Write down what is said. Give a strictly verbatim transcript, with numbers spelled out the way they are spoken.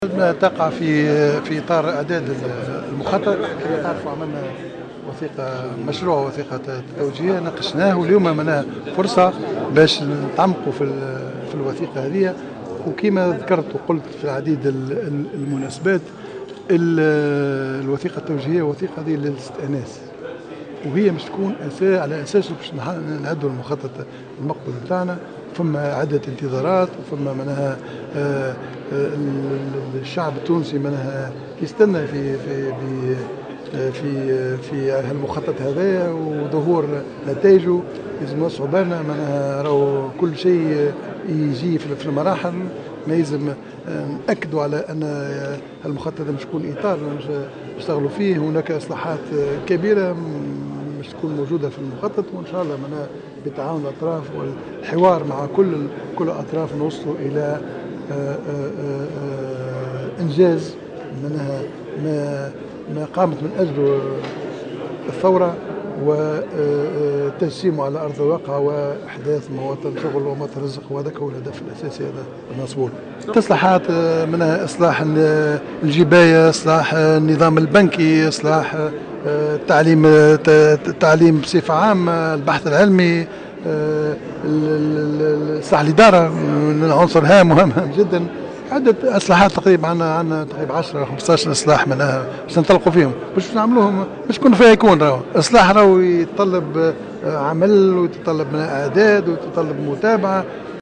تقع في في اطار اعداد المخطط. كما تعرفوا عملنا وثيقه مشروع وثيقه توجيه ناقشناه، واليوم معناها فرصه باش نتعمقوا في في الوثيقه هذه. وكما ذكرت وقلت في العديد المناسبات، الوثيقه التوجيهيه وثيقه هذه للاستئناس، وهي مش تكون أساس على اساسه باش نعدوا المخطط المقبل بتاعنا. فما عدة انتظارات، وفما منها آه الشعب التونسي منها يستنى في في في في هالمخطط هذايا وظهور نتائجه. لازم نوسعوا بالنا منها راهو كل شيء يجي في المراحل. ما يلزم نأكدوا على أن المخطط مش يكون إطار نشتغلوا فيه. هناك إصلاحات كبيرة مش تكون موجودة في المخطط، وإن شاء الله منها بتعاون الأطراف والحوار مع كل كل الأطراف نوصلوا إلى إنجاز منها ما ما قامت من أجله الثورة، وتجسيمه على أرض الواقع وإحداث مواطن شغل ومواطن رزق. وهذاك هو الهدف الأساسي هذا المصبور. إصلاحات منها إصلاح الجباية، إصلاح النظام البنكي، إصلاح التعليم التعليم بصفة عامة، البحث العلمي، إصلاح الإدارة من عنصر هام وهام جدا. عدة إصلاحات تقريبا عندنا عندنا تقريبا عشرة أو خمسطاش إصلاح منها باش ننطلقوا فيهم، باش نعملوهم باش يكون فيها يكون راهو إصلاح راهو يتطلب عمل ويتطلب من إعداد ويتطلب متابعة.